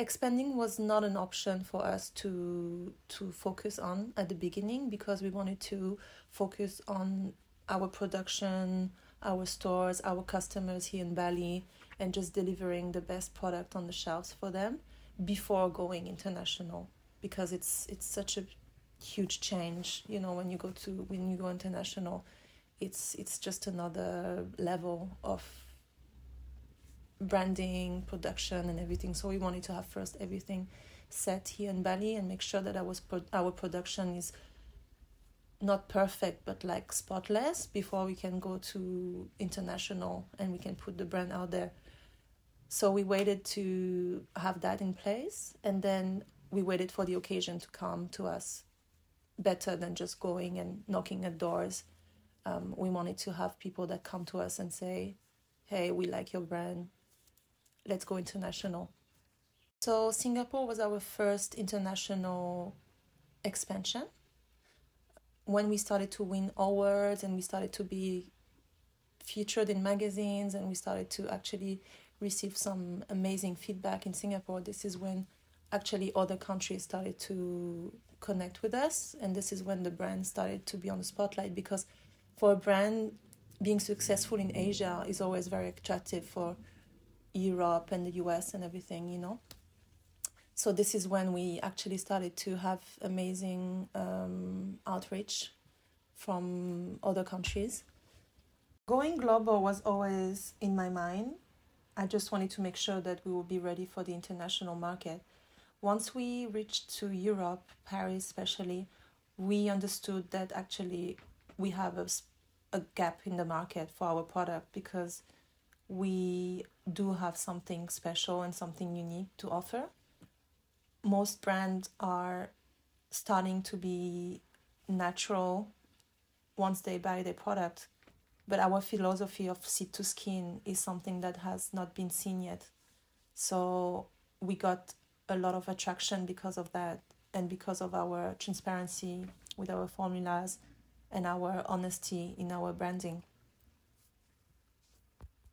expanding was not an option for us to focus on at the beginning, because we wanted to focus on our production, our stores, our customers here in Bali, and just delivering the best product on the shelves for them before going international, because it's such a huge change, you know, when you go international. It's just another level of branding, production, and everything. So we wanted to have first everything set here in Bali and make sure that our production is not perfect but like spotless before we can go to international and we can put the brand out there. So we waited to have that in place, and then we waited for the occasion to come to us better than just going and knocking at doors. We wanted to have people that come to us and say, hey, we like your brand, let's go international. So Singapore was our first international expansion. When we started to win awards and we started to be featured in magazines and we started to actually receive some amazing feedback in Singapore, this is when actually other countries started to connect with us, and this is when the brand started to be on the spotlight, because for a brand, being successful in Asia is always very attractive for Europe and the US and everything, you know. So this is when we actually started to have amazing outreach from other countries. Going global was always in my mind. I just wanted to make sure that we would be ready for the international market. Once we reached to Europe, Paris especially, we understood that actually we have a gap in the market for our product, because we do have something special and something unique to offer. Most brands are starting to be natural once they buy their product, but our philosophy of seed to skin is something that has not been seen yet. So we got a lot of attraction because of that, and because of our transparency with our formulas and our honesty in our branding.